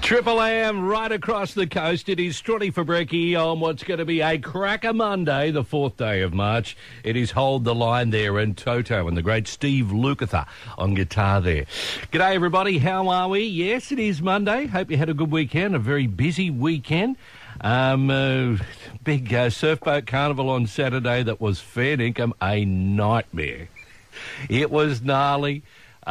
Triple M right across the coast. It is Strutty for Brekkie on what's going to be a cracker Monday, the 4th day of March. It is Hold the Line there and Toto and the great Steve Lukather on guitar there. G'day everybody, how are we? Yes, it is Monday. Hope you had a good weekend, a very busy weekend. Big surfboat carnival on Saturday that was fair dinkum a nightmare. It was gnarly.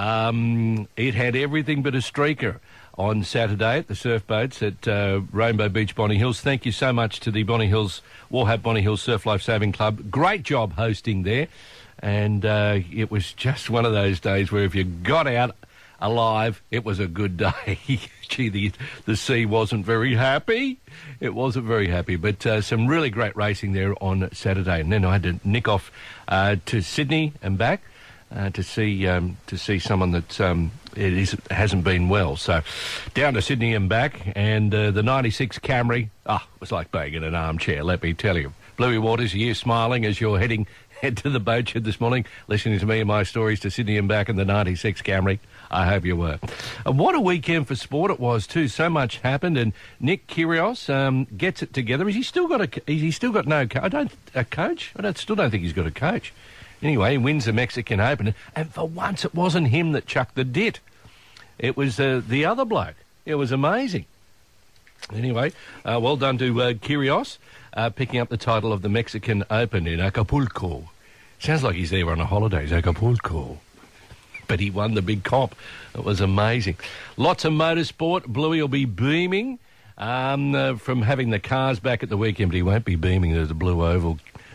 It had everything but a streaker on Saturday at the surf boats at Rainbow Beach, Bonny Hills. Thank you so much to the Bonny Hills Surf Life Saving Club. Great job hosting there. And it was just one of those days where if you got out alive, it was a good day. Gee, the sea wasn't very happy. It wasn't very happy. But some really great racing there on Saturday. And then I had to nick off to Sydney and back to see someone that hasn't been well. So down to Sydney and back, and the 96 Camry, it was like being in an armchair, let me tell you. Bluey Waters, you smiling as you're head to the boat shed this morning, listening to me and my stories to Sydney and back in the 96 Camry. I hope you were. What a weekend for sport it was too. So much happened, and Nick Kyrgios gets it together. Has he still got no coach? I still don't think he's got a coach. Anyway, he wins the Mexican Open, and for once it wasn't him that chucked the dit. It was the other bloke. It was amazing. Anyway, well done to Kyrgios, picking up the title of the Mexican Open in Acapulco. Sounds like he's there on a holiday, Acapulco. But he won the big comp. It was amazing. Lots of motorsport. Bluey will be beaming from having the cars back at the weekend, but he won't be beaming as the Blue Oval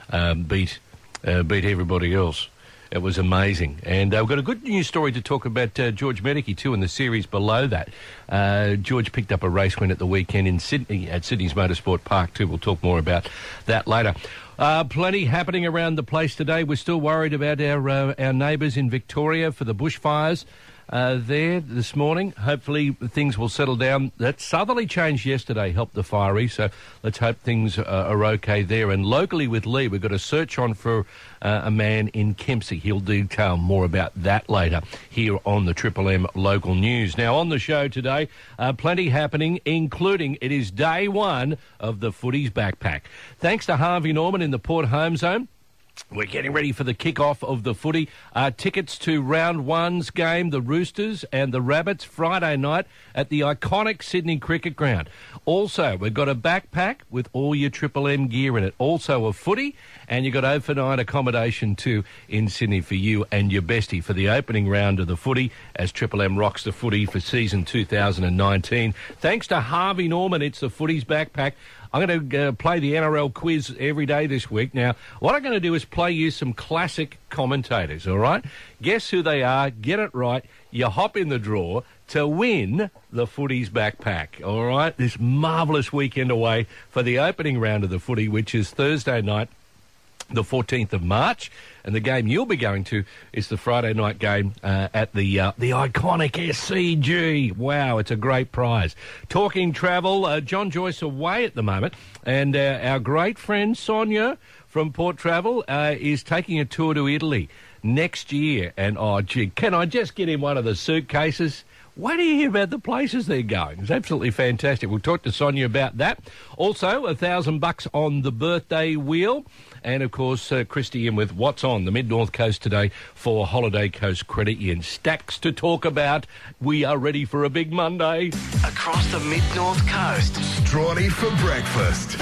beat everybody else. It was amazing. And we've got a good news story to talk about George Medicki too in the series below that. George picked up a race win at the weekend in Sydney at Sydney's Motorsport Park too. We'll talk more about that later. Plenty happening around the place today. We're still worried about our neighbours in Victoria for the bushfires there this morning. Hopefully things will settle down. That southerly change yesterday helped the fiery, so let's hope things are okay there. And locally with Lee, we've got a search on for a man in Kempsey. He'll detail more about that later here on the Triple M Local News. Now on the show today, plenty happening, including it is day one of the Footies Backpack. Thanks to Harvey Norman in the Port Home Zone. We're getting ready for the kick-off of the footy. Tickets to round one's game, the Roosters and the Rabbits, Friday night at the iconic Sydney Cricket Ground. Also, we've got a backpack with all your Triple M gear in it. Also a footy, and you've got overnight accommodation too in Sydney for you and your bestie for the opening round of the footy as Triple M rocks the footy for season 2019. Thanks to Harvey Norman, it's the Footies Backpack. I'm going to play the NRL quiz every day this week. Now, what I'm going to do is play you some classic commentators, all right? Guess who they are, get it right, you hop in the draw to win the Footies Backpack, all right? This marvellous weekend away for the opening round of the footy, which is Thursday night, the 14th of March, and the game you'll be going to is the Friday night game at the iconic SCG. Wow, it's a great prize. Talking travel, John Joyce away at the moment, and our great friend Sonia from Port Travel is taking a tour to Italy next year. And, oh, gee, can I just get in one of the suitcases? Wait till you hear about the places they're going. It's absolutely fantastic. We'll talk to Sonia about that. Also, $1,000 on the birthday wheel. And, of course, Christy in with What's On, the Mid-North Coast today for Holiday Coast Credit Union. Stacks to talk about. We are ready for a big Monday. Across the Mid-North Coast. Strawny for breakfast.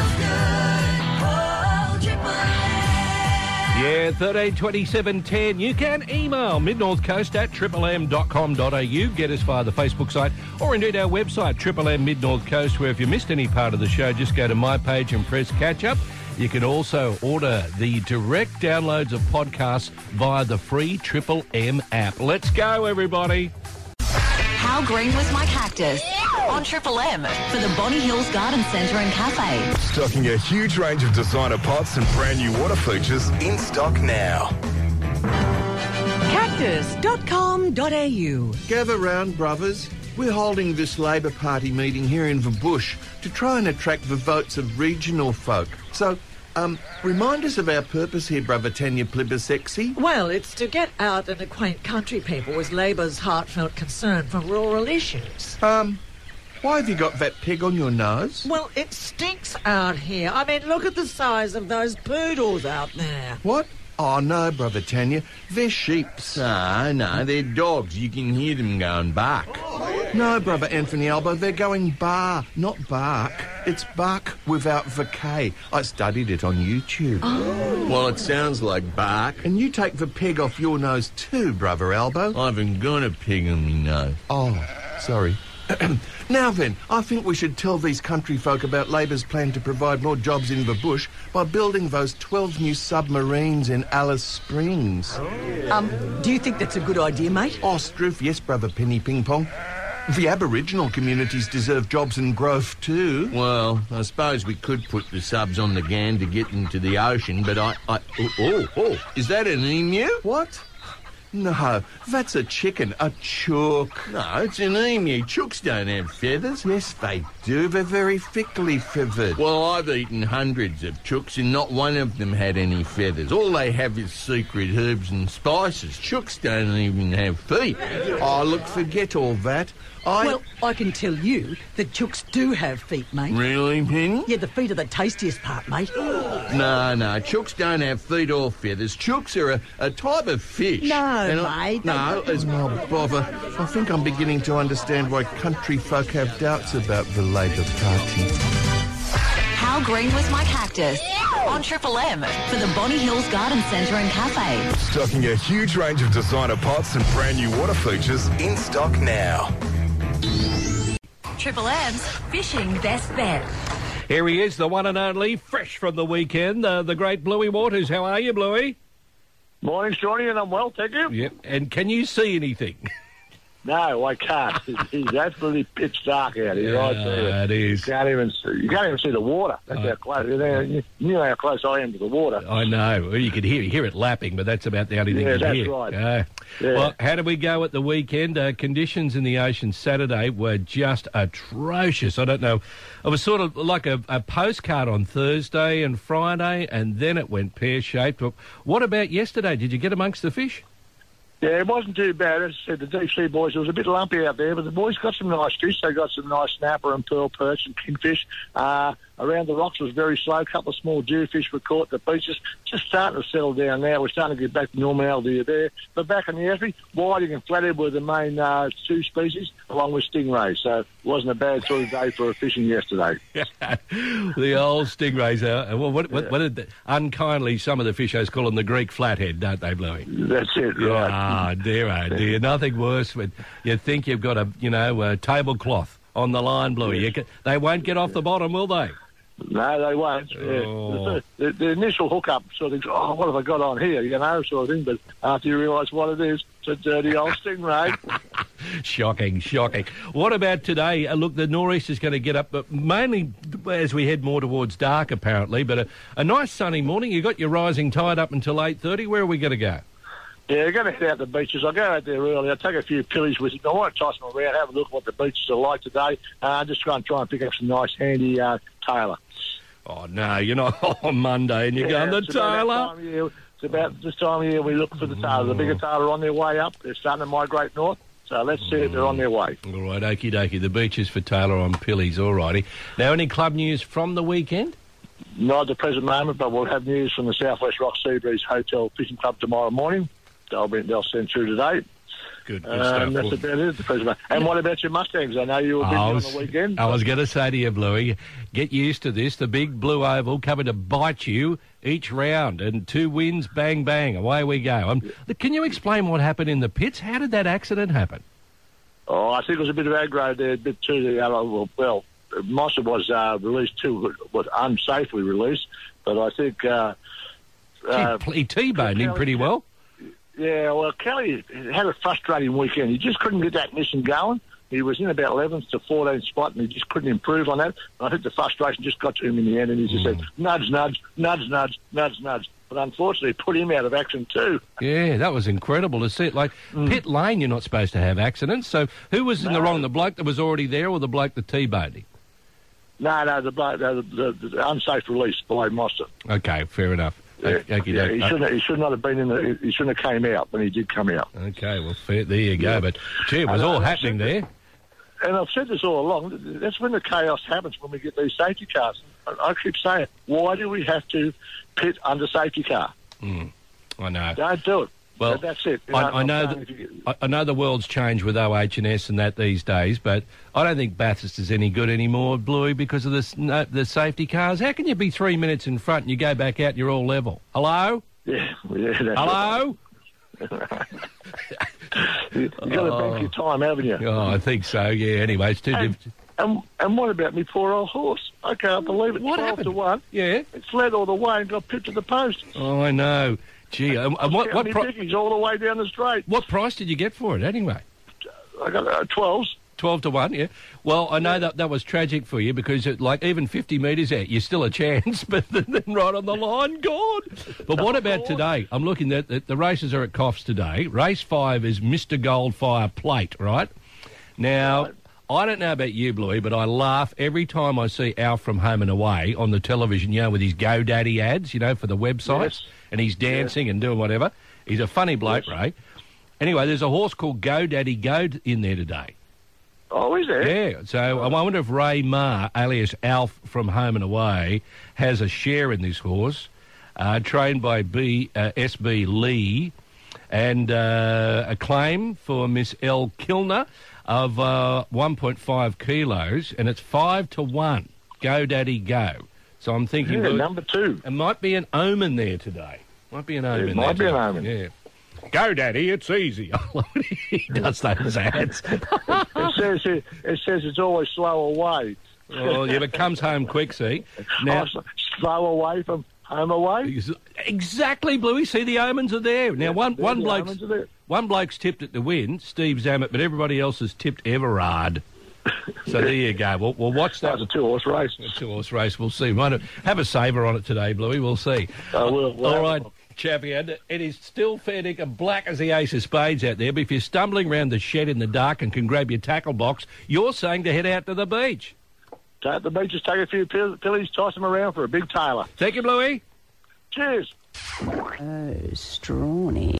Yeah, 132710. You can email midnorthcoast at triplem.com.au. Get us via the Facebook site or indeed our website, Triple M Mid-North Coast, where if you missed any part of the show, just go to my page and press catch up. You can also order the direct downloads of podcasts via the free Triple M app. Let's go, everybody. How green was my cactus? On Triple M for the Bonny Hills Garden Centre and Cafe. Stocking a huge range of designer pots and brand new water features in stock now. Cactus.com.au. Gather round, brothers. We're holding this Labor Party meeting here in Bush to try and attract the votes of regional folk. So, remind us of our purpose here, brother Tanya Plibisexy. Well, it's to get out and acquaint country people with Labor's heartfelt concern for rural issues. Why have you got that peg on your nose? Well, it stinks out here. I mean, look at the size of those poodles out there. What? Oh, no, Brother Tanya. They're sheeps. No, they're dogs. You can hear them going bark. No, Brother Anthony Albo, they're going bar, not bark. It's bark without the K. I studied it on YouTube. Well, it sounds like bark. And you take the peg off your nose too, Brother Albo. I haven't got a pig on me nose. Oh, sorry. Now then, I think we should tell these country folk about Labor's plan to provide more jobs in the bush by building those 12 new submarines in Alice Springs. Do you think that's a good idea, mate? Oh, Struth, yes, Brother Penny Ping Pong. The Aboriginal communities deserve jobs and growth too. Well, I suppose we could put the subs on the Gan to get into the ocean, but is that an emu? What? No, that's a chicken, a chook. No, it's an emu. Chooks don't have feathers. Yes, they do. They're very thickly feathered. Well, I've eaten hundreds of chooks and not one of them had any feathers. All they have is secret herbs and spices. Chooks don't even have feet. Oh, look, forget all that. Well, I can tell you that chooks do have feet, mate. Really, Penny? Yeah, the feet are the tastiest part, mate. No, chooks don't have feet or feathers. Chooks are a type of fish. Mate. Oh, bother. I think I'm beginning to understand why country folk have doubts about the Labor Party. How green was my cactus? On Triple M for the Bonnie Hills Garden Centre and Cafe. Stocking a huge range of designer pots and brand new water features in stock now. Triple M's Fishing Best Bet. Here he is, the one and only, fresh from the weekend, the great Bluey Waters. How are you, Bluey? Morning, Shawnee, and I'm well, thank you. Yep. And can you see anything? No, I can't. It's absolutely pitch dark out here. Right there. It is. You can't even see the water. That's how close. You know how close I am to the water. I know. Well, you can hear it lapping, but that's about the only thing you can hear. Yeah, that's right. Well, how did we go at the weekend? Conditions in the ocean Saturday were just atrocious. I don't know. It was sort of like a postcard on Thursday and Friday, and then it went pear-shaped. What about yesterday? Did you get amongst the fish? Yeah, it wasn't too bad. As I said, the deep sea boys, it was a bit lumpy out there, but the boys got some nice fish. They got some nice snapper and pearl perch and kingfish. Around the rocks was very slow. A couple of small jewfish were caught. The beaches just starting to settle down now. We're starting to get back to normality there. But back in the estuary, whiting and flathead were the main two species, along with stingrays. So it wasn't a bad sort of day for fishing yesterday. The old stingrays. What did unkindly some of the fishers call them the Greek flathead, don't they, Bluey? That's it, right. Oh dear. Nothing worse when you think you've got a tablecloth on the line, Bluey. They won't get off the bottom, will they? No, they won't. Oh. Yeah. The initial hookup sort of thinks, what have I got on here? Sort of thing. But after you realise what it is, it's a dirty old stingray. Shocking. What about today? Look, the nor'easter's going to get up, but mainly as we head more towards dark, apparently. But a nice sunny morning. You got your rising tide up until 8:30. Where are we going to go? Yeah, we're going to head out the beaches. I'll go out there early. I'll take a few pillies with me. I won't toss them around, have a look at what the beaches are like today. Just try and pick up some nice, handy tailor. Oh, no, you're not on Monday and you're going to tailor? It's about this time of year we look for the tailor. The bigger tailor on their way up. They're starting to migrate north. So let's see if they're on their way. All right, okie dokie. The beaches for tailor on pillies, all righty. Now, any club news from the weekend? Not at the present moment, but we'll have news from the Southwest Rock Seabreeze Hotel Fishing Club tomorrow morning. They'll send through today. Good stuff. That's about it at the present moment. And what about your Mustangs? I know you were busy on the weekend. I was going to say to you, Bluey, get used to this. The big blue oval coming to bite you each round. And 2 wins, bang, bang, away we go. Can you explain what happened in the pits? How did that accident happen? Oh, I think it was a bit of aggro there, a bit too. Well, Mossa was released too, was unsafely released. But I think... he T-boned him pretty well. Yeah, well, Kelly had a frustrating weekend. He just couldn't get that mission going. He was in about 11th to 14th spot, and he just couldn't improve on that. And I think the frustration just got to him in the end, and he just said, nudge, nudge, nudge, nudge, nudge, nudge. But unfortunately, it put him out of action too. Yeah, that was incredible to see. Pit lane, you're not supposed to have accidents. So who was in the wrong, the bloke that was already there or the bloke that T-boned him? No, the bloke, the unsafe release below Mossa. Okay, fair enough. Yeah. He should not have been in he shouldn't have came out when he did come out. Okay, well, fair, there you go. But, gee, it was all happening there. and I've said this all along, that's when the chaos happens, when we get these safety cars. I keep saying, why do we have to pit under safety car? I know. Don't do it. Well, that's it. I know the world's changed with OH&S and that these days, but I don't think Bathurst is any good anymore, Bluey, because of the safety cars. How can you be 3 minutes in front and you go back out and you're all level? Hello? Yeah. That's Hello? You've got to bank your time, haven't you? Oh, I think so, yeah. Anyway, it's too difficult. And what about me poor old horse? I can't believe it. What 12 happened? to 1. Yeah. It's led all the way and got pipped to the post. Oh, I know. Gee, and what Dickies all the way down the straight. What price did you get for it anyway? I got 12s. 12 to 1, yeah. Well, I know that was tragic for you because, even 50 metres out, you're still a chance, but then right on the line, gone. But what about today? I'm looking at the races are at Coffs today. Race 5 is Mr. Goldfire Plate, right? Now, I don't know about you, Bluey, but I laugh every time I see Alf from Home and Away on the television, with his GoDaddy ads, for the websites. Yes. And he's dancing and doing whatever. He's a funny bloke, Ray. Anyway, there's a horse called GoDaddy Go in there today. Oh, is there? Yeah. So I wonder if Ray Ma, alias Alf from Home and Away, has a share in this horse, trained by SB Lee, and a claim for Miss Elle Kilner of 1.5 kilos, and it's 5 to 1. GoDaddy Go. So I'm thinking... number 2. It might be an omen there today. Might be an omen It might be an omen. Yeah. GoDaddy, it's easy. He does those ads. It says it's always slow away. Oh, yeah, but comes home quick, see? Now, slow away from home away? Exactly, Bluey. See, the omens are there. Now, one bloke's tipped it to win, Steve Zammit, but everybody else has tipped Everard. So there you go. We'll watch that. That's a 2-horse race. A 2-horse race. We'll see. Might have a saver on it today, Bluey. We'll see. I will. All right, Chappie. It is still fair dinkum black as the ace of spades out there, but if you're stumbling around the shed in the dark and can grab your tackle box, you're saying to head out to the beach. Go to the beach, just take a few pillies, toss them around for a big tailor. Thank you, Bluey. Cheers. Oh, Strawny.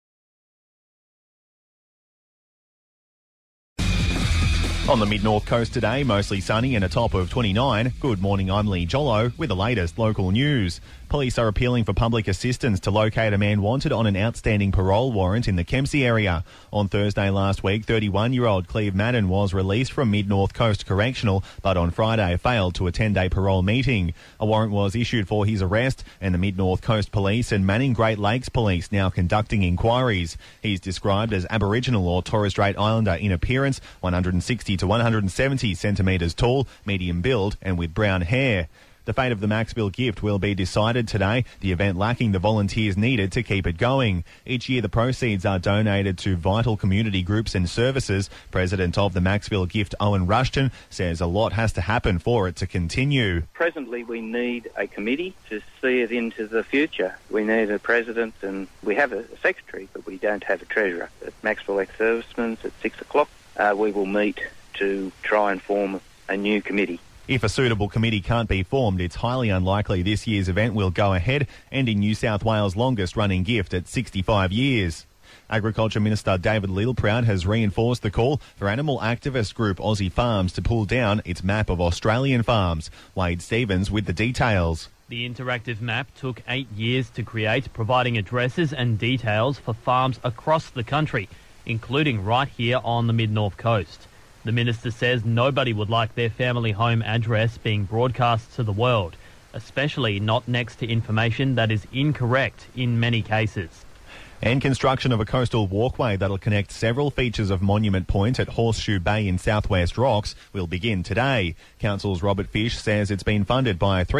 On the mid-north coast today, mostly sunny and a top of 29. Good morning, I'm Lee Jollo with the latest local news. Police are appealing for public assistance to locate a man wanted on an outstanding parole warrant in the Kempsey area. On Thursday last week, 31-year-old Cleve Madden was released from Mid-North Coast Correctional, but on Friday failed to attend a parole meeting. A warrant was issued for his arrest, and the Mid-North Coast Police and Manning Great Lakes Police now conducting inquiries. He's described as Aboriginal or Torres Strait Islander in appearance, 160 to 170 centimetres tall, medium build, and with brown hair. The fate of the Maxville gift will be decided today, the event lacking the volunteers needed to keep it going. Each year the proceeds are donated to vital community groups and services. President of the Maxville gift, Owen Rushton, says a lot has to happen for it to continue. Presently we need a committee to see it into the future. We need a president and we have a secretary, but we don't have a treasurer. At Maxville ex-servicemen at 6 o'clock we will meet to try and form a new committee. If a suitable committee can't be formed, it's highly unlikely this year's event will go ahead, ending New South Wales' longest-running gift at 65 years. Agriculture Minister David Littleproud has reinforced the call for animal activist group Aussie Farms to pull down its map of Australian farms. Wade Stevens with the details. The interactive map took 8 years to create, providing addresses and details for farms across the country, including right here on the Mid-North Coast. The minister says nobody would like their family home address being broadcast to the world, especially not next to information that is incorrect in many cases. And construction of a coastal walkway that'll connect several features of Monument Point at Horseshoe Bay in Southwest Rocks will begin today. Council's Robert Fish says it's been funded by a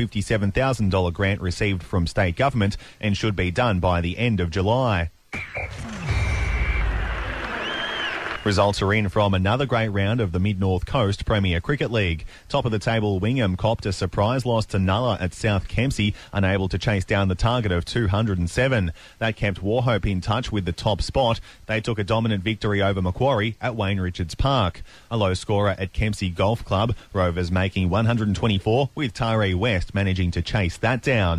$357,000 grant received from state government and should be done by the end of July. Results are in from another great round of the Mid-North Coast Premier Cricket League. Top of the table, Wingham copped a surprise loss to Nulla at South Kempsey, unable to chase down the target of 207. That kept Warhope in touch with the top spot. They took a dominant victory over Macquarie at Wayne Richards Park. A low scorer at Kempsey Golf Club, Rovers making 124, with Tyree West managing to chase that down.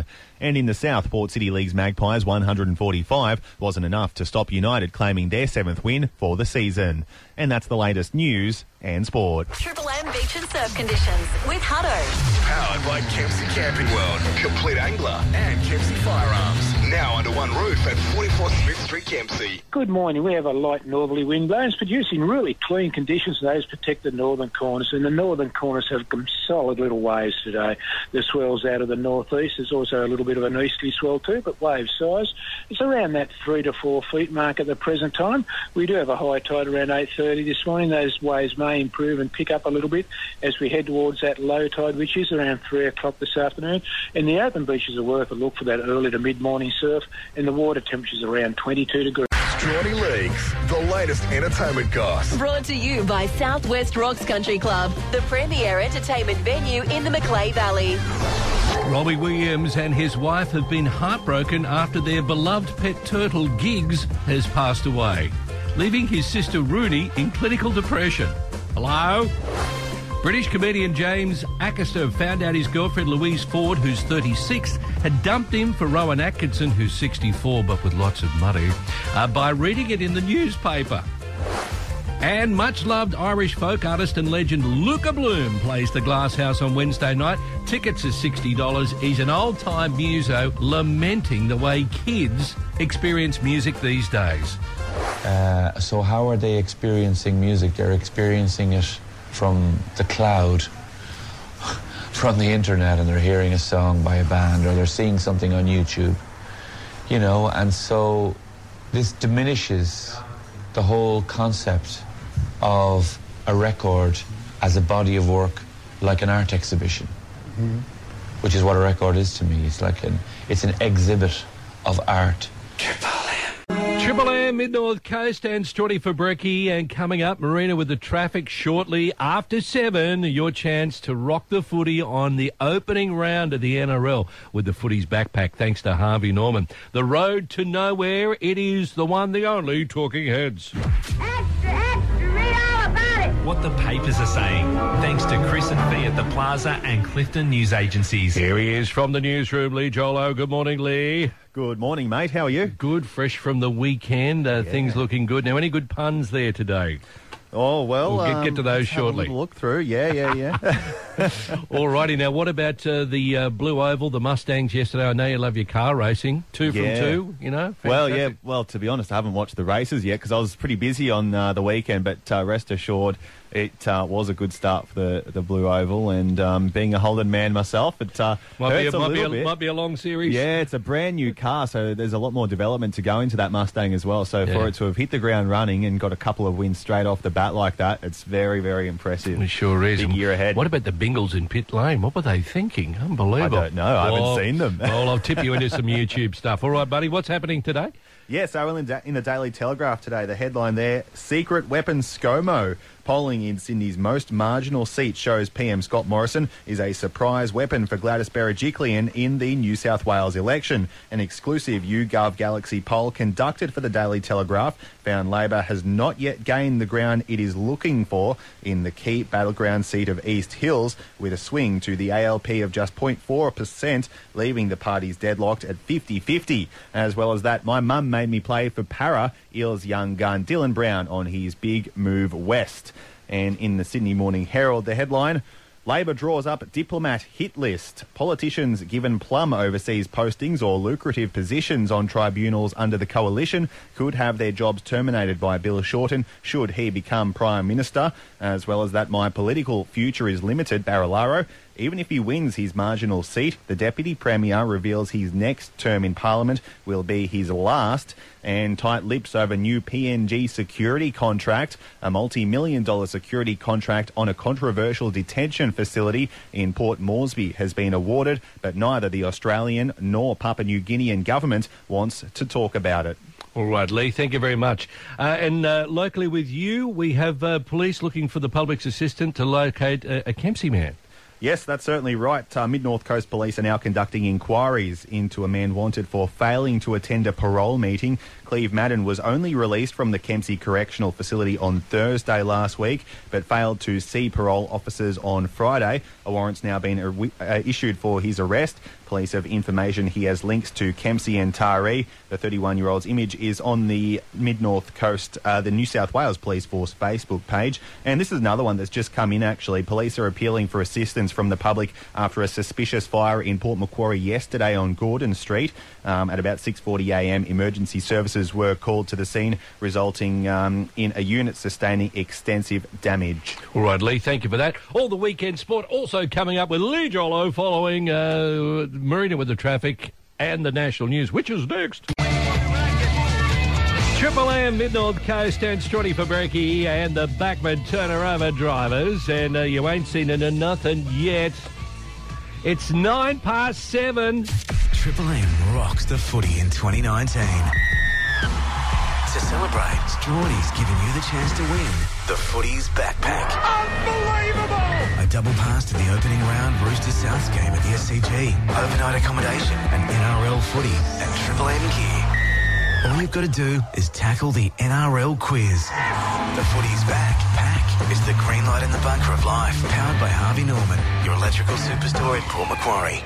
And in the South, Port City League's Magpies 145 wasn't enough to stop United claiming their 7th win for the season. And that's the latest news and sport. Triple M Beach and Surf Conditions with Hutto. Powered by Kempsey Camping World, Complete Angler and Kempsey Firearms. Now under one roof at 44 Smith Street, Kempsey. Good morning. We have a light northerly wind blowing. It's producing really clean conditions for those protected northern corners, and the northern corners have some solid little waves today. The swell's out of the northeast. There's also a little bit of an easterly swell too, but wave size. It's around that 3 to 4 feet mark at the present time. We do have a high tide around 8:30 this morning. Those waves may improve and pick up a little bit as we head towards that low tide, which is around 3 o'clock this afternoon. And the open beaches are worth a look for that early to mid-morning surf, and the water temperature's around 22 degrees. Strawny Leagues, the latest entertainment goss. Brought to you by Southwest Rocks Country Club, the premier entertainment venue in the Macleay Valley. Robbie Williams and his wife have been heartbroken after their beloved pet turtle, Giggs, has passed away, leaving his sister Rooney in clinical depression. Hello? British comedian James Acaster found out his girlfriend Louise Ford, who's 36, had dumped him for Rowan Atkinson, who's 64 but with lots of money, by reading it in the newspaper. And much-loved Irish folk artist and legend Luca Bloom plays the Glass House on Wednesday night. Tickets are $60. He's an old-time muso lamenting the way kids experience music these days. So how are they experiencing music? They're experiencing it from the cloud, from the internet, and they're hearing a song by a band, or they're seeing something on YouTube, you know, and so this diminishes the whole concept of a record as a body of work, like an art exhibition, which is what a record is to me. It's an exhibit of art. Triple M, Mid-North Coast, and Strawny for Brekkie. And coming up, Marina with the traffic shortly after 7. Your chance to rock the footy on the opening round of the NRL with the footy's backpack, thanks to Harvey Norman. The road to nowhere, it is the one, the only Talking Heads. What the papers are saying, thanks to Chris and Fee at the Plaza and Clifton News Agencies. Here he is from the newsroom, Lee Jolo. Good morning, Lee. Good morning, mate. How are you? Good, fresh from the weekend. Things looking good. Now, any good puns there today? Oh, well... We'll get to those shortly. Have a look through. Yeah. All righty. Now, what about the Blue Oval, the Mustangs yesterday? I know you love your car racing. 2 from 2, you know? Fantastic. Well, yeah. Well, to be honest, I haven't watched the races yet because I was pretty busy on the weekend, but rest assured, it was a good start for the Blue Oval, and being a Holden man myself, it might be a long series. Yeah, it's a brand new car, so there's a lot more development to go into that Mustang as well. So for it to have hit the ground running and got a couple of wins straight off the bat like that, it's very, very impressive. It sure is. Big year ahead. What about the Bingles in pit lane? What were they thinking? Unbelievable. I don't know. I haven't seen them. Well, I'll tip you into some YouTube stuff. All right, buddy, what's happening today? Yeah, so in the Daily Telegraph today, the headline there, Secret Weapon ScoMo. Polling in Sydney's most marginal seat shows PM Scott Morrison is a surprise weapon for Gladys Berejiklian in the New South Wales election. An exclusive YouGov Galaxy poll conducted for the Daily Telegraph found Labor has not yet gained the ground it is looking for in the key battleground seat of East Hills, with a swing to the ALP of just 0.4%, leaving the parties deadlocked at 50-50. As well as that, my mum made me play for Para, Eels young gun Dylan Brown on his big move west. And in the Sydney Morning Herald, the headline, Labor draws up diplomat hit list. Politicians given plum overseas postings or lucrative positions on tribunals under the coalition could have their jobs terminated by Bill Shorten should he become Prime Minister. As well as that, my political future is limited, Barilaro. Even if he wins his marginal seat, the Deputy Premier reveals his next term in Parliament will be his last. And tight lips over new PNG security contract, a multi-million-dollar security contract on a controversial detention facility in Port Moresby has been awarded, but neither the Australian nor Papua New Guinean government wants to talk about it. All right, Lee, thank you very much. And locally with you, we have police looking for the public's assistant to locate a Kempsey man. Yes, that's certainly right. Mid-North Coast Police are now conducting inquiries into a man wanted for failing to attend a parole meeting. Cleve Madden was only released from the Kempsey Correctional Facility on Thursday last week, but failed to see parole officers on Friday. A warrant's now been issued for his arrest. police of information. He has links to Kempsey and Taree. The 31-year-old's image is on the Mid-North Coast, the New South Wales Police Force Facebook page. And this is another one that's just come in, actually. Police are appealing for assistance from the public after a suspicious fire in Port Macquarie yesterday on Gordon Street. At about 6:40am, emergency services were called to the scene, resulting in a unit sustaining extensive damage. All right, Lee, thank you for that. All the weekend sport also coming up with Lee Jollo following Marina with the traffic and the national news, which is next. Triple M, Mid-North Coast and Strutty for Brekkie and the Backman turner-over drivers, and you ain't seen it in nothing yet. It's 7:09. Triple M rocks the footy in 2019. To celebrate, Strawdy's giving you the chance to win the Footy's Backpack. Unbelievable! A double pass to the opening round Roosters Souths game at the SCG, overnight accommodation and NRL footy and Triple M gear. All you've got to do is tackle the NRL quiz. The Footy's Backpack is the green light in the bunker of life, powered by Harvey Norman, your electrical superstore in Port Macquarie.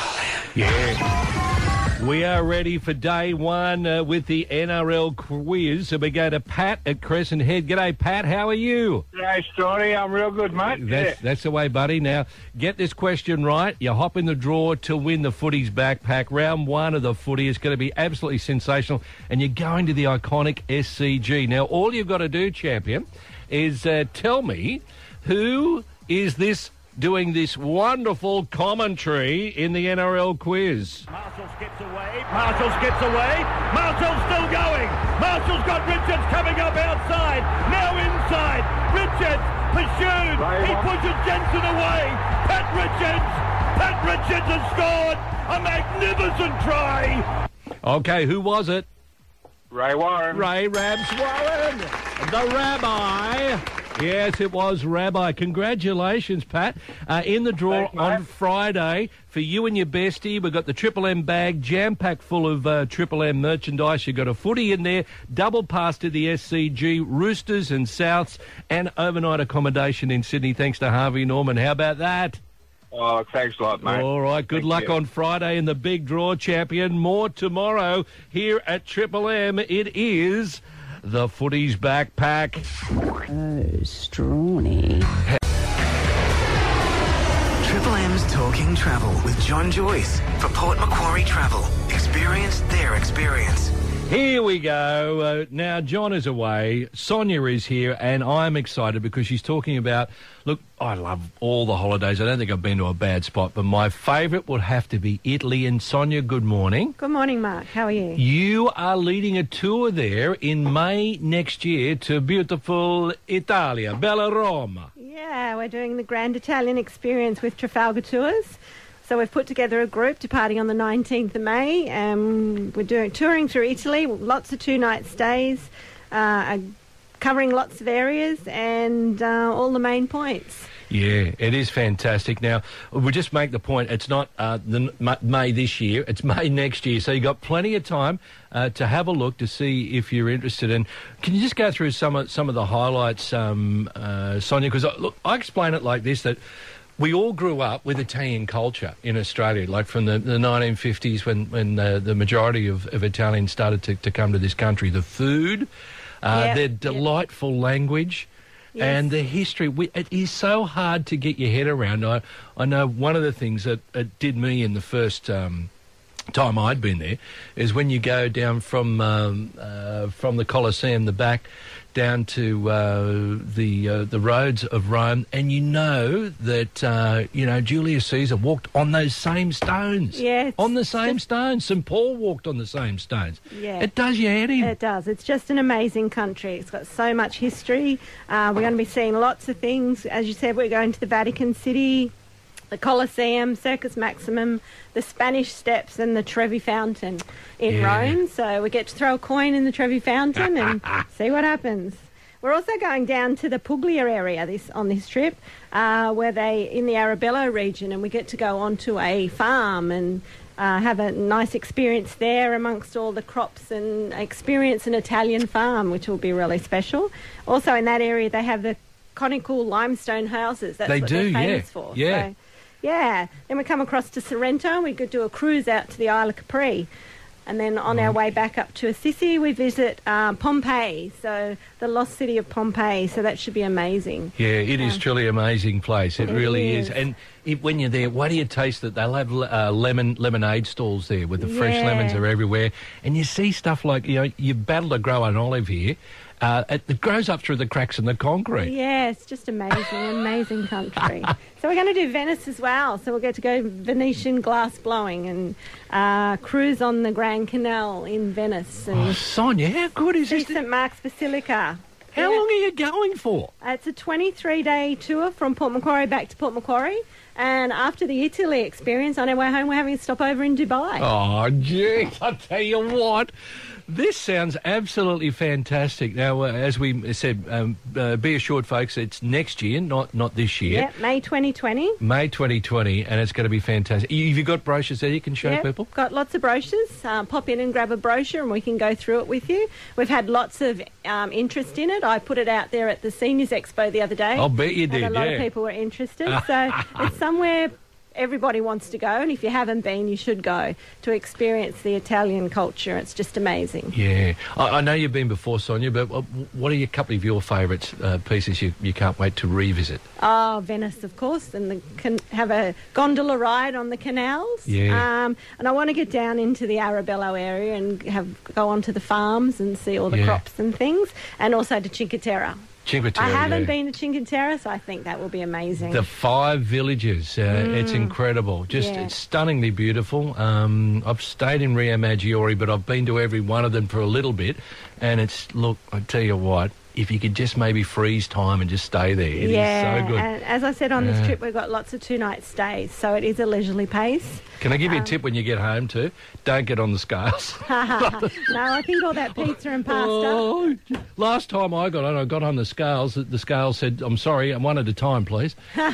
Yeah. We are ready for day one with the NRL quiz. So we go to Pat at Crescent Head. G'day, Pat. How are you? G'day, Strawdy. I'm real good, mate. That's the way, buddy. Now, get this question right. You hop in the draw to win the Footy's Backpack. Round one of the footy is going to be absolutely sensational, and you're going to the iconic SCG. Now, all you've got to do, champion, is tell me who is this doing this wonderful commentary in the NRL quiz. Marshall skips away. Marshall's still going. Marshall's got Richards coming up outside. Now inside. Richards pursued. He pushes Jensen away. Pat Richards has scored a magnificent try. Okay, who was it? Ray Warren. Ray Rabs Warren, the Rabbi. Yes, it was Rabbi. Congratulations, Pat. In the draw on Friday, for you and your bestie, we've got the Triple M bag, jam-packed full of Triple M merchandise. You've got a footy in there, double pass to the SCG, Roosters and Souths, and overnight accommodation in Sydney, thanks to Harvey Norman. How about that? Oh, thanks a lot, mate. All right, good luck on Friday in the big draw, champion. More tomorrow here at Triple M. It is the Footy's Backpack. Oh, Strawny. Triple M's Talking Travel with John Joyce for Port Macquarie Travel. Experience their experience. Here we go. Now, John is away. Sonia is here, and I'm excited because she's talking about... Look, I love all the holidays. I don't think I've been to a bad spot, but my favourite would have to be Italy. And Sonia, good morning. Good morning, Mark. How are you? You are leading a tour there in May next year to beautiful Italia, Bella Roma. Yeah, we're doing the Grand Italian Experience with Trafalgar Tours. So we've put together a group departing on the 19th of May. We're touring through Italy, lots of two-night stays, covering lots of areas and all the main points. Yeah, it is fantastic. Now, we'll just make the point, it's not May this year, it's May next year. So you've got plenty of time to have a look to see if you're interested. And can you just go through some of the highlights, Sonia? Because, look, I explain it like this, that we all grew up with Italian culture in Australia, like from the 1950s when the majority of Italians started to come to this country. The food, their delightful language, and the history. It is so hard to get your head around. I know one of the things that it did me in the first time I'd been there is when you go down from the Colosseum, the back, down to the roads of Rome, and you know that Julius Caesar walked on those same stones. Yeah, on the same stones. St. Paul walked on the same stones. Yeah, it does your head in. It does. It's just an amazing country. It's got so much history. We're going to be seeing lots of things. As you said, we're going to the Vatican City, the Colosseum, Circus Maximum, the Spanish Steps and the Trevi Fountain in Rome. So we get to throw a coin in the Trevi Fountain and see what happens. We're also going down to the Puglia area on this trip, where in the Arabello region, and we get to go onto a farm and have a nice experience there amongst all the crops and experience an Italian farm, which will be really special. Also in that area, they have the conical limestone houses. That's what they're famous for. Yeah. So Yeah. Then we come across to Sorrento. We could do a cruise out to the Isle of Capri. And then on our way back up to Assisi, we visit Pompeii, so the lost city of Pompeii. So that should be amazing. Yeah, it is truly an amazing place. It really is. And when you're there, what do you taste it? They'll have lemonade stalls there with the fresh lemons are everywhere. And you see stuff like, you battle to grow an olive here. It grows up through the cracks in the concrete. Yeah, it's just amazing country. So we're going to do Venice as well. So we'll get to go Venetian glass blowing and cruise on the Grand Canal in Venice. And Sonia, how good is this? St Mark's Basilica. How long are you going for? It's a 23-day tour from Port Macquarie back to Port Macquarie. And after the Italy experience, on our way home, we're having a stopover in Dubai. Oh, geez, I'll tell you what. This sounds absolutely fantastic. Now, as we said, be assured, folks, it's next year, not this year. Yeah, May 2020. May 2020, and it's going to be fantastic. Have you got brochures there you can show people? Got lots of brochures. Pop in and grab a brochure and we can go through it with you. We've had lots of interest in it. I put it out there at the Seniors Expo the other day. I'll bet you did, and a lot of people were interested. So it's somewhere everybody wants to go, and if you haven't been, you should go to experience the Italian culture. It's just amazing. Yeah. I know you've been before, Sonia, but what are a couple of your favourite pieces you can't wait to revisit? Oh, Venice, of course, and have a gondola ride on the canals. Yeah. And I want to get down into the Arabello area and go onto the farms and see all the crops and things, and also to Cinque Terre. I haven't been to Cinque Terre, so I think that will be amazing. The 5 villages, it's incredible. It's stunningly beautiful. I've stayed in Rio Maggiore, but I've been to every one of them for a little bit. And I tell you what, if you could just maybe freeze time and just stay there, it is so good. And as I said on this trip, we've got lots of 2-night stays, so it is a leisurely pace. Can I give you a tip when you get home too? Don't get on the scales. No, I think all that pizza and pasta. Last time I got on the scales. The scales said, "I'm sorry, I'm one at a time, please."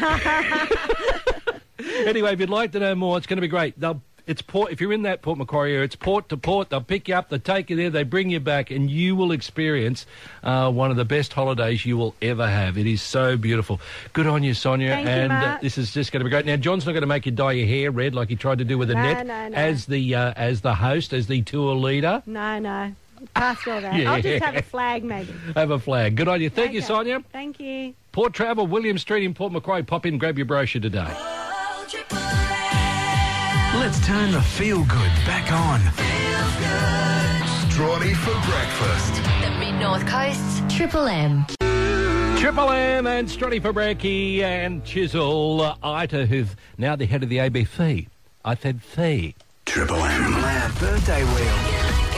Anyway, if you'd like to know more, it's going to be great. If you're in that Port Macquarie area, it's port to port. They'll pick you up, they take you there, they bring you back, and you will experience one of the best holidays you will ever have. It is so beautiful. Good on you, Sonia. Thank you, Mark. This is just going to be great. Now, John's not going to make you dye your hair red like he tried to do with Annette. No. As the host, as the tour leader. No. Past all that. Yeah. I'll just have a flag, maybe. Have a flag. Good on you. Thank you, Sonia. Thank you. Port Travel, William Street in Port Macquarie. Pop in, grab your brochure today. Let's turn the feel-good back on. Strawny for breakfast. The Mid-North Coast's Triple M. Triple M and Strutty for Brekkie and Chisel Ita, who've now the head of the ABC. I said fee. Triple M birthday wheel.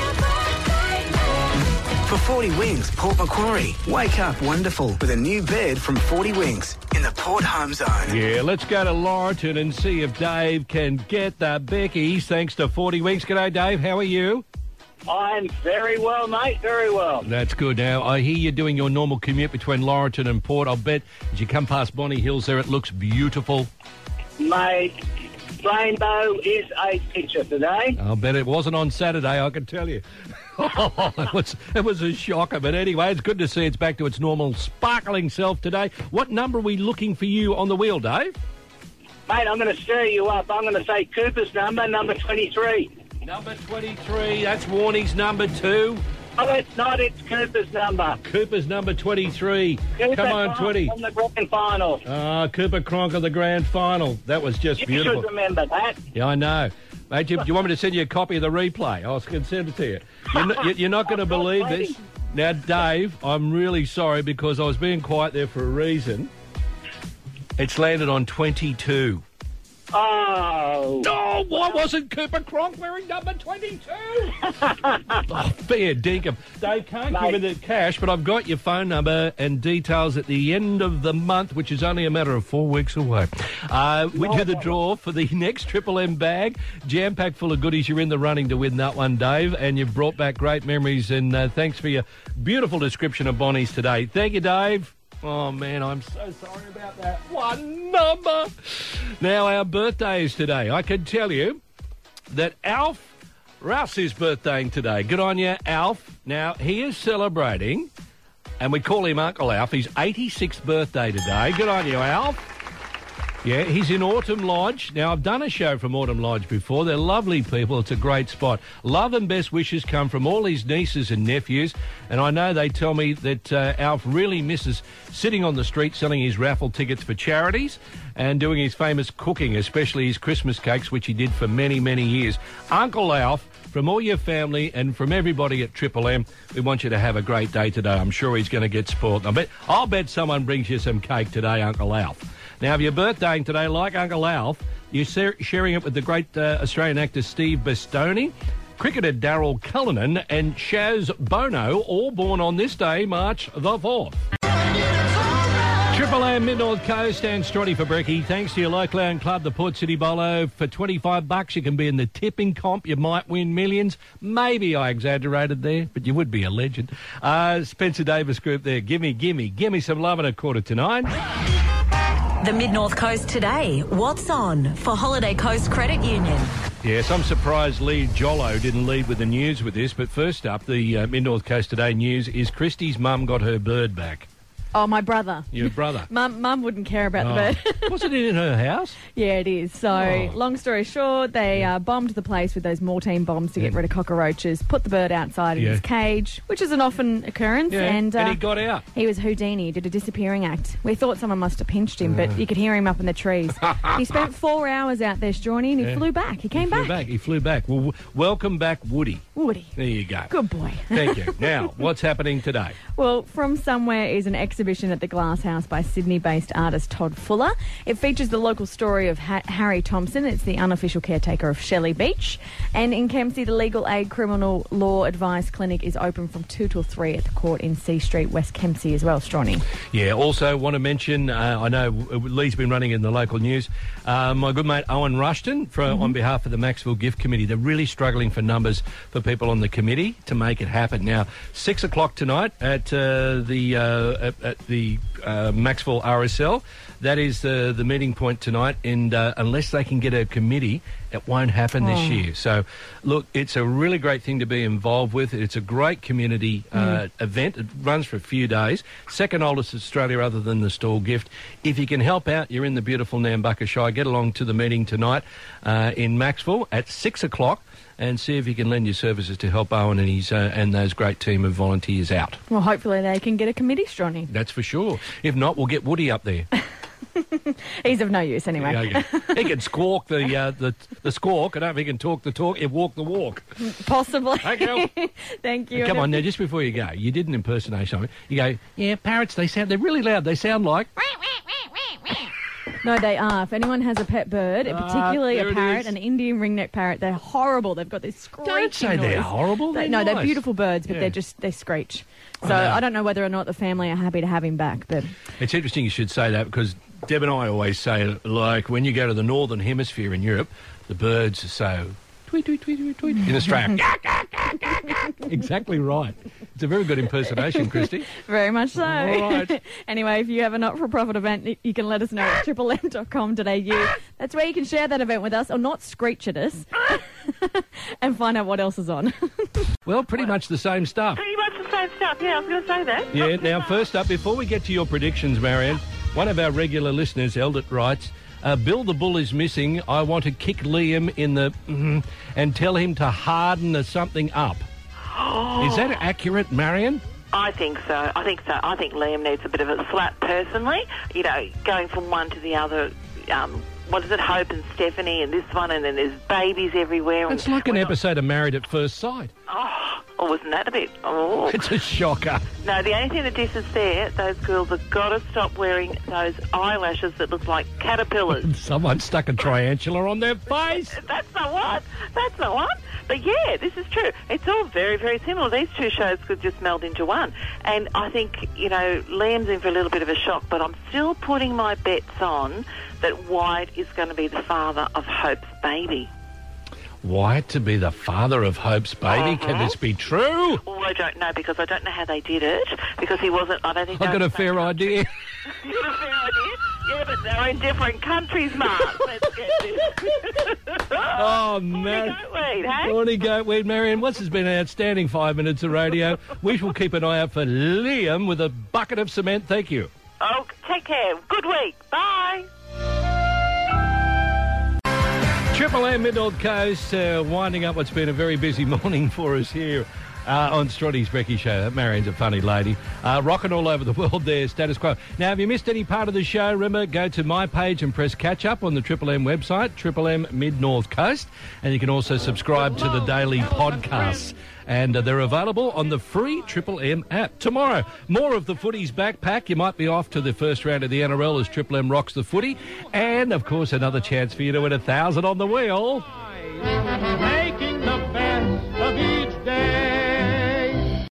For 40 Wings, Port Macquarie. Wake up wonderful with a new bed from 40 Wings in the Port Home Zone. Yeah, let's go to Laurelton and see if Dave can get the Beckies thanks to 40 Wings. G'day, Dave. How are you? I'm very well, mate. Very well. That's good. Now, I hear you're doing your normal commute between Laurelton and Port. I'll bet as you come past Bonnie Hills there, it looks beautiful. Mate, rainbow is a picture today. I'll bet it wasn't on Saturday, I can tell you. It was a shocker. But anyway, it's good to see it's back to its normal sparkling self today. What number are we looking for you on the wheel, Dave? Mate, I'm going to stir you up. I'm going to say Cooper's number 23. Number 23, that's Warnie's number 2. Oh, it's not. It's Cooper's number. Cooper's number 23. Cooper Come on, Cronk 20. On the grand final. Cooper Cronk on the grand final. That was just beautiful. You should remember that. Yeah, I know. Mate, do you want me to send you a copy of the replay? I can send it to you. You're not going to believe this. Now, Dave, I'm really sorry because I was being quiet there for a reason. It's landed on 22. Oh, why wasn't Cooper Cronk wearing number 22? Fair dinkum. They can't give me the cash, but I've got your phone number and details at the end of the month, which is only a matter of 4 weeks away. We do the draw for the next Triple M bag, jam-packed full of goodies. You're in the running to win that one, Dave, and you've brought back great memories, and thanks for your beautiful description of Bonnie's today. Thank you, Dave. Oh, man, I'm so sorry about that one number. Now, our birthday is today. I can tell you that Ralph is birthdaying today. Good on you, Alf. Now, he is celebrating, and we call him Uncle Alf, his 86th birthday today. Good on you, Alf. Yeah, he's in Autumn Lodge. Now, I've done a show from Autumn Lodge before. They're lovely people. It's a great spot. Love and best wishes come from all his nieces and nephews. And I know they tell me that Alf really misses sitting on the street selling his raffle tickets for charities and doing his famous cooking, especially his Christmas cakes, which he did for many, many years. Uncle Alf, from all your family and from everybody at Triple M, we want you to have a great day today. I'm sure he's going to get spoiled. I'll bet someone brings you some cake today, Uncle Alf. Now, if you're birthdaying today, like Uncle Alf, you're sharing it with the great Australian actor Steve Bastoni, cricketer Darryl Cullinan and Shaz Bono, all born on this day, March the 4th. Triple M Mid-North Coast and Strawny for Brekkie. Thanks to your local owned club, the Port City Bolo. For $25, you can be in the tipping comp. You might win millions. Maybe I exaggerated there, but you would be a legend. Spencer Davis Group there. Gimme some love at 8:45. The Mid-North Coast today. What's on for Holiday Coast Credit Union? Yes, I'm surprised Lee Jollo didn't lead with the news with this, but first up, the Mid-North Coast Today news is Christy's mum got her bird back. Oh, my brother. Your brother? Mum wouldn't care about the bird. Was it in her house? Yeah, it is. So, long story short, they bombed the place with those Mortein bombs to get rid of cockroaches, put the bird outside in his cage, which is an often occurrence. Yeah. And he got out. He was Houdini, did a disappearing act. We thought someone must have pinched him, but you could hear him up in the trees. He spent 4 hours out there, Strawny, and he flew back. He flew back. Well, welcome back, Woody. Woody. There you go. Good boy. Thank you. Now, what's happening today? Well, From Somewhere is an exhibition at the Glass House by Sydney-based artist Todd Fuller. It features the local story of Harry Thompson. It's the unofficial caretaker of Shelley Beach. And in Kempsey, the Legal Aid Criminal Law Advice Clinic is open from 2 till 3 at the court in C Street, West Kempsey as well, Strawny. Yeah, also want to mention, I know Lee's been running in the local news, my good mate Owen Rushton, on behalf of the Maxwell Gift Committee. They're really struggling for numbers for people on the committee to make it happen. Now, 6 o'clock tonight at the Maxwell RSL. That is the meeting point tonight, and unless they can get a committee, it won't happen this year. So, look, it's a really great thing to be involved with. It's a great community event. It runs for a few days. Second oldest in Australia other than the stall gift. If you can help out, you're in the beautiful Nambucca Shire. Get along to the meeting tonight in Maxwell at 6 o'clock. And see if you can lend your services to help Owen and his and those great team of volunteers out. Well, hopefully they can get a committee, Strawny. That's for sure. If not, we'll get Woody up there. He's of no use anyway. Yeah, okay. He can squawk the squawk. I don't know if he can talk the talk. He'll walk the walk. Possibly. Thank you. Thank you. Come on, now, just before you go, you did an impersonation of it. You go, yeah, parrots, they're really loud. They sound like... No, they are. If anyone has a pet bird, particularly a parrot, an Indian ringneck parrot, they're horrible. They've got this screeching Don't say noise. They're horrible. They're nice. They're beautiful birds, but they screech. So I don't know whether or not the family are happy to have him back. But it's interesting you should say that, because Deb and I always say, like, when you go to the northern hemisphere in Europe, the birds are so tweet, tweet, tweet, tweet, tweet. In Australia, exactly right. It's a very good impersonation, Christy. Very much so. All right. Anyway, if you have a not-for-profit event, you can let us know at triplem.com.au. That's where you can share that event with us, or not screech at us, and find out what else is on. Well, pretty much the same stuff. Pretty much the same stuff, yeah, I was going to say that. Yeah, now, first up, before we get to your predictions, Marianne, one of our regular listeners, Eldit, writes, Bill the Bull is missing. I want to kick Liam in the... and tell him to harden something up. Is that accurate, Marion? I think so. I think Liam needs a bit of a slap personally. You know, going from one to the other. What is it, Hope and Stephanie and this one, and then there's babies everywhere. It's like an episode of Married at First Sight. Oh, wasn't that a bit? Oh. It's a shocker. No, the only thing that differs there, those girls have got to stop wearing those eyelashes that look like caterpillars. Someone stuck a triantula on their face. That's the one. That's the one. But yeah, this is true. It's all very, very similar. These two shows could just meld into one. And I think, you know, Liam's in for a little bit of a shock, but I'm still putting my bets on that Wyatt is going to be the father of Hope's baby. Wyatt to be the father of Hope's baby? Can this be true? Well, I don't know, because I don't know how they did it, because he wasn't, I don't think... I've got a fair idea. You got a fair idea? Yeah, but they're in different countries, Mark. Let's get this. Oh, man. Goatweed, hey? Morning, Goatweed. Marianne, this has been an outstanding 5 minutes of radio. We shall keep an eye out for Liam with a bucket of cement. Thank you. Oh, take care. Good week. Bye. Triple M Mid-North Coast, winding up what's been a very busy morning for us here on Strotty's Brekkie Show. Marion's a funny lady. Rocking all over the world there, status quo. Now, if you missed any part of the show, remember, go to my page and press catch up on the Triple M website, Triple M Mid-North Coast. And you can also subscribe to the daily podcasts. And they're available on the free Triple M app. Tomorrow, more of the footy's backpack. You might be off to the first round of the NRL as Triple M rocks the footy. And, of course, another chance for you to win 1,000 on the wheel.